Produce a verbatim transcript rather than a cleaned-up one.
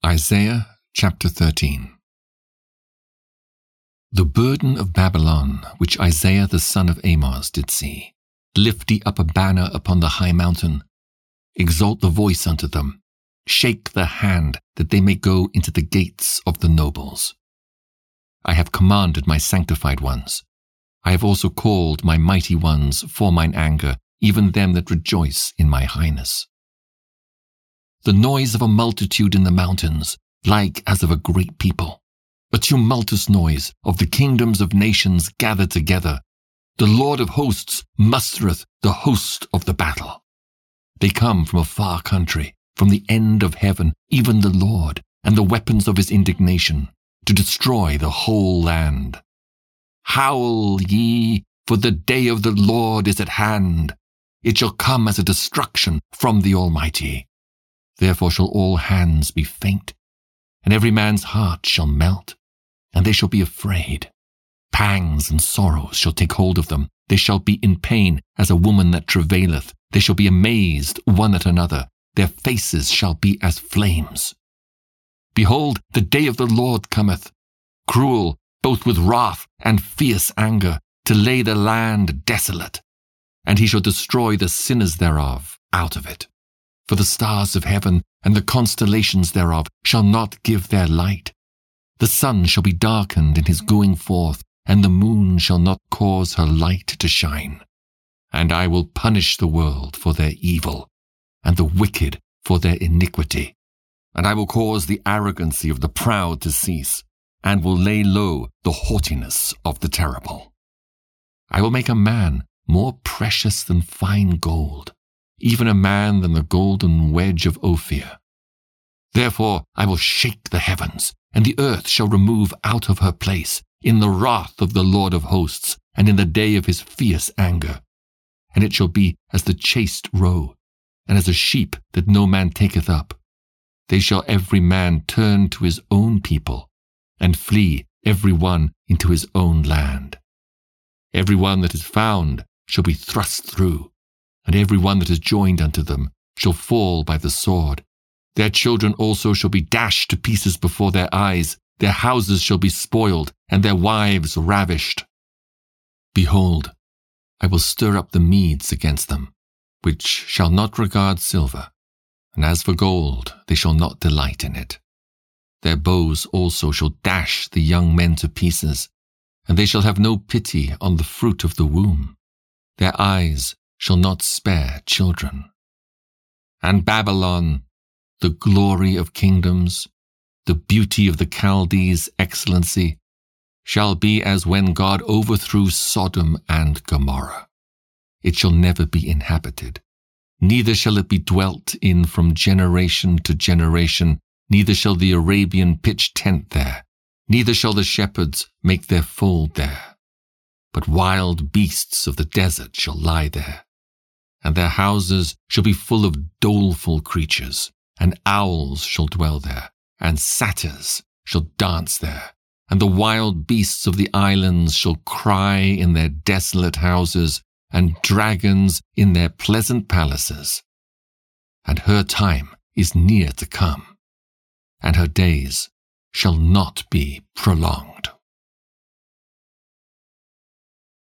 Isaiah chapter thirteen. The burden of Babylon, which Isaiah the son of Amoz did see, lift ye up a banner upon the high mountain, exalt the voice unto them, shake the hand, that they may go into the gates of the nobles. I have commanded my sanctified ones. I have also called my mighty ones for mine anger, even them that rejoice in my highness. The noise of a multitude in the mountains, like as of a great people, a tumultuous noise of the kingdoms of nations gathered together. The Lord of hosts mustereth the host of the battle. They come from a far country, from the end of heaven, even the Lord, and the weapons of his indignation, to destroy the whole land. Howl ye, for the day of the Lord is at hand. It shall come as a destruction from the Almighty. Therefore shall all hands be faint, and every man's heart shall melt, and they shall be afraid. Pangs and sorrows shall take hold of them. They shall be in pain as a woman that travaileth. They shall be amazed one at another. Their faces shall be as flames. Behold, the day of the Lord cometh, cruel, both with wrath and fierce anger, to lay the land desolate. And he shall destroy the sinners thereof out of it. For the stars of heaven and the constellations thereof shall not give their light. The sun shall be darkened in his going forth, and the moon shall not cause her light to shine. And I will punish the world for their evil, and the wicked for their iniquity. And I will cause the arrogancy of the proud to cease, and will lay low the haughtiness of the terrible. I will make a man more precious than fine gold, even a man than the golden wedge of Ophir. Therefore I will shake the heavens, and the earth shall remove out of her place, in the wrath of the Lord of hosts, and in the day of his fierce anger. And it shall be as the chased roe, and as a sheep that no man taketh up. They shall every man turn to his own people, and flee every one into his own land. Every one that is found shall be thrust through, and every one that is joined unto them shall fall by the sword. Their children also shall be dashed to pieces before their eyes. Their houses shall be spoiled, and their wives ravished. Behold, I will stir up the Medes against them, which shall not regard silver, and as for gold, they shall not delight in it. Their bows also shall dash the young men to pieces, and they shall have no pity on the fruit of the womb. Their eyes shall not spare children. And Babylon, the glory of kingdoms, the beauty of the Chaldees' excellency, shall be as when God overthrew Sodom and Gomorrah. It shall never be inhabited, neither shall it be dwelt in from generation to generation, neither shall the Arabian pitch tent there, neither shall the shepherds make their fold there. But wild beasts of the desert shall lie there, and their houses shall be full of doleful creatures, and owls shall dwell there, and satyrs shall dance there, and the wild beasts of the islands shall cry in their desolate houses, and dragons in their pleasant palaces. And her time is near to come, and her days shall not be prolonged.